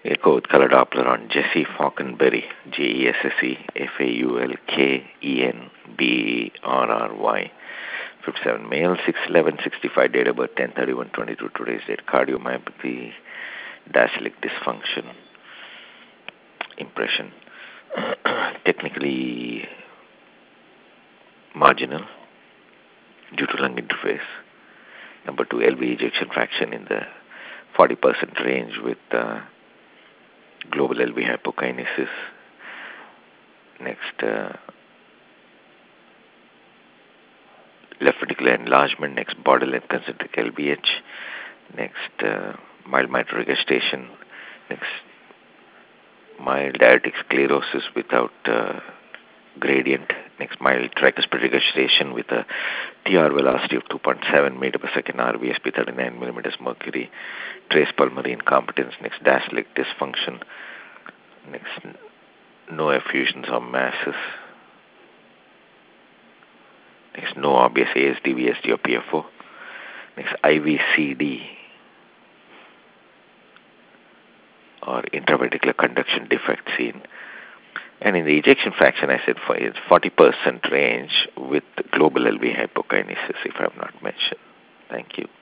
Echo with color Doppler on Jesse Falkenberry, Jesse Falkenberry, 57 male, 6'11", 65, date of birth 10/31/22, today's date, cardiomyopathy, diastolic dysfunction, impression, technically marginal due to lung interface. Number 2, LV ejection fraction in the 40% range with global LV hypokinesis. Next, left ventricular enlargement. Next, borderline concentric LVH. Next, mild mitral regurgitation. Next, mild aortic sclerosis without gradient. Next, mild tricuspid regurgitation with a TR velocity of 2.7 meter per second, RVSP 39 millimeters mercury. Trace pulmonary incompetence. Next, diastolic dysfunction. Next, no effusions or masses. Next, no obvious ASD, VSD or PFO. Next, IVCD or intraventricular conduction defect seen. And in the ejection fraction, I said it's 40% range with global LV hypokinesis, if I have not mentioned. Thank you.